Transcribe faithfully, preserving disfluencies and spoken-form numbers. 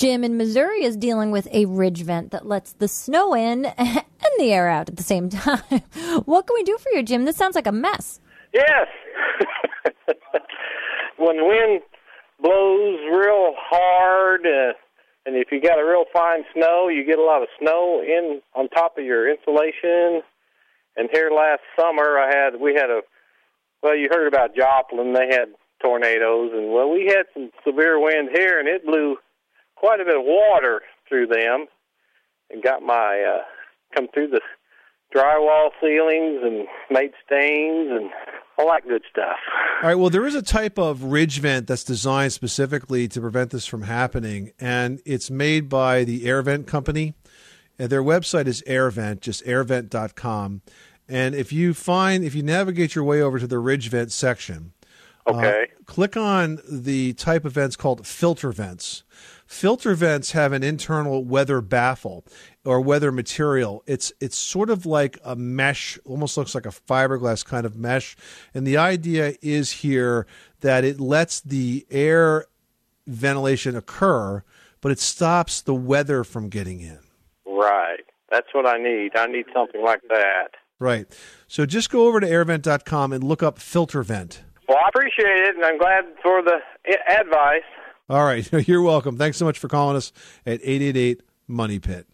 Jim in Missouri is dealing with a ridge vent that lets the snow in and the air out at the same time. What can we do for you, Jim? This sounds like a mess. Yes. When the wind blows real hard, uh, and if you got a real fine snow, you get a lot of snow in on top of your insulation. And here last summer, I had we had a well, you heard about Joplin. They had tornadoes, and well, we had some severe wind here, and it blew quite a bit of water through them, and got my uh, come through the drywall ceilings and made stains and all that good stuff. All right, well, there is a type of ridge vent that's designed specifically to prevent this from happening, and it's made by the Air Vent Company. And their website is AirVent, just air vent dot com. And if you find, if you navigate your way over to the ridge vent section, okay, uh, click on the type of vents called filter vents. Filter vents have an internal weather baffle or weather material. It's it's sort of like a mesh, almost looks like a fiberglass kind of mesh. And the idea is here that it lets the air ventilation occur, but it stops the weather from getting in. Right. That's what I need. I need something like that. Right. So just go over to air vent dot com and look up filter vent. Well, I appreciate it, and I'm glad for the advice. All right. You're welcome. Thanks so much for calling us at eight eight eight, MONEY PIT.